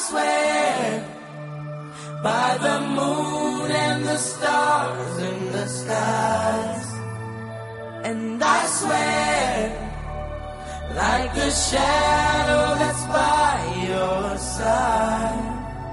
swear by the moon and the stars in the skies. And I swear like the shadow that's by your side.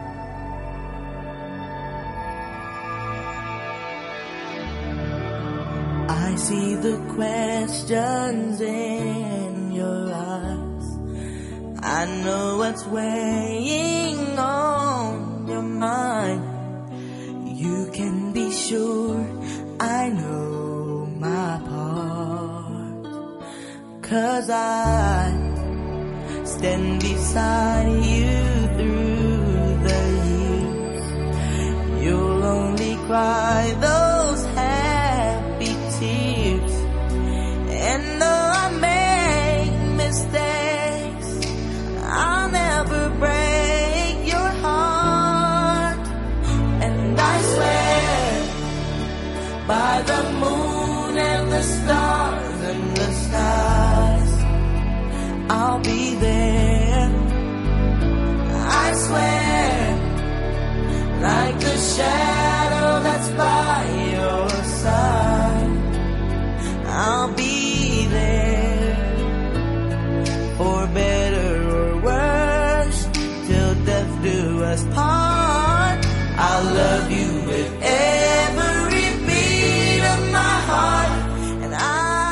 I see the questions in your eyes. I know what's weighing on your mind. You can be sure I know my part, 'cause I stand beside you through the years. You'll only cry those happy tears. And though I make mistakes, I'll never break your heart. And I swear by the moon and the stars and the skies, I'll be there. I swear like the shadow that's by your side, I'll be there for better or worse, till death do us part. I'll love you with every beat of my heart, and I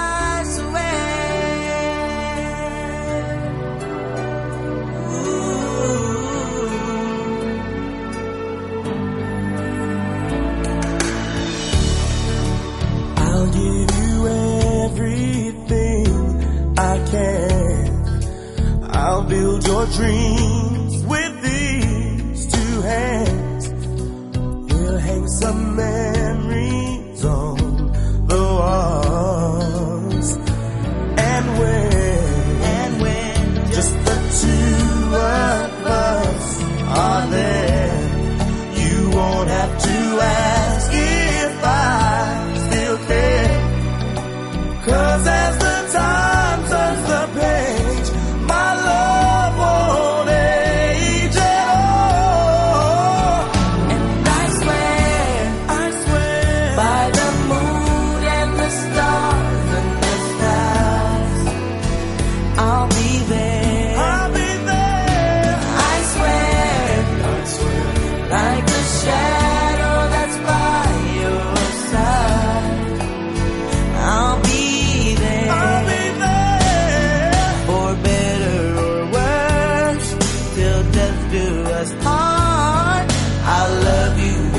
swear. I'll give you everything I can. I'll build your dreams with these two hands. We'll hang some memories on the walls. And when just the two of us are there, you won't have to ask if I still care. 'Cause as the time turns the page, my love won't age at all. And I swear by the moon and the stars and the skies, I'll be there. I swear like the shadow that's by your side, I'll be for better or worse, till death do us part. I love you